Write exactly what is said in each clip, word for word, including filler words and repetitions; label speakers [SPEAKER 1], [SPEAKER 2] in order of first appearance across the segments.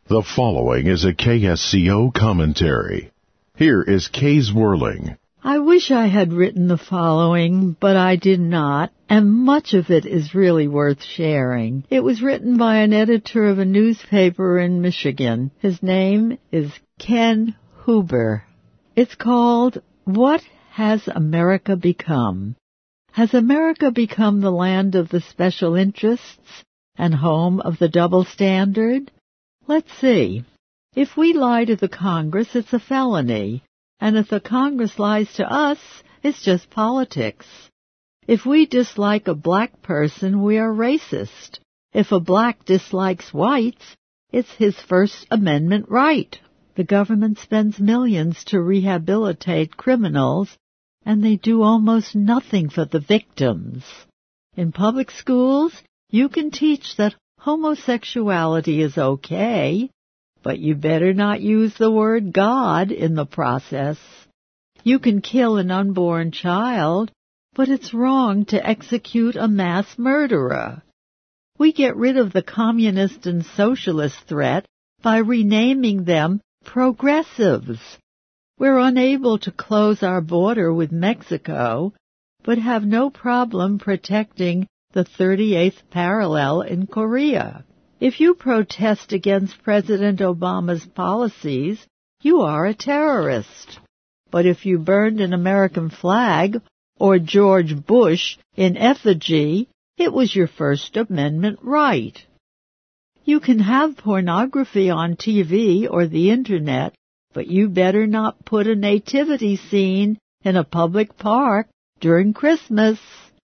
[SPEAKER 1] The following is a K S C O commentary. Here is Kay's Whirling.
[SPEAKER 2] I wish I had written the following, but I did not, and much of it is really worth sharing. It was written by an editor of a newspaper in Michigan. His name is Ken Huber. It's called, What Has America Become? Has America become the land of the special interests and home of the double standard? Let's see. If we lie to the Congress, it's a felony. And if the Congress lies to us, it's just politics. If we dislike a black person, we are racist. If a black dislikes whites, it's his First Amendment right. The government spends millions to rehabilitate criminals, and they do almost nothing for the victims. In public schools, you can teach that homosexuality is okay, but you better not use the word God in the process. You can kill an unborn child, but it's wrong to execute a mass murderer. We get rid of the communist and socialist threat by renaming them progressives. We're unable to close our border with Mexico, but have no problem protecting the thirty-eighth parallel in Korea. If you protest against President Obama's policies, you are a terrorist. But if you burned an American flag or George Bush in effigy, it was your First Amendment right. You can have pornography on T V or the Internet, but you better not put a nativity scene in a public park during Christmas.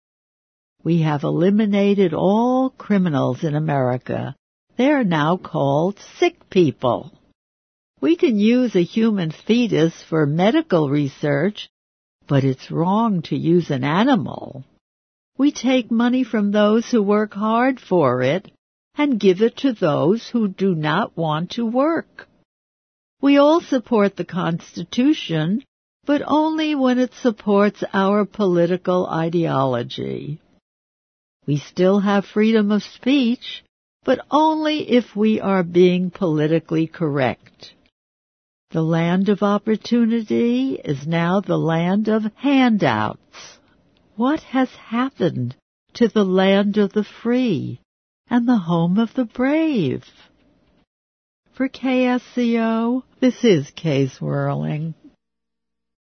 [SPEAKER 2] We have eliminated all criminals in America. They are now called sick people. We can use a human fetus for medical research, but it's wrong to use an animal. We take money from those who work hard for it and give it to those who do not want to work. We all support the Constitution, but only when it supports our political ideology. We still have freedom of speech, but only if we are being politically correct. The land of opportunity is now the land of handouts. What has happened to the land of the free and the home of the brave? For K S C O, this is Kay's Whirling.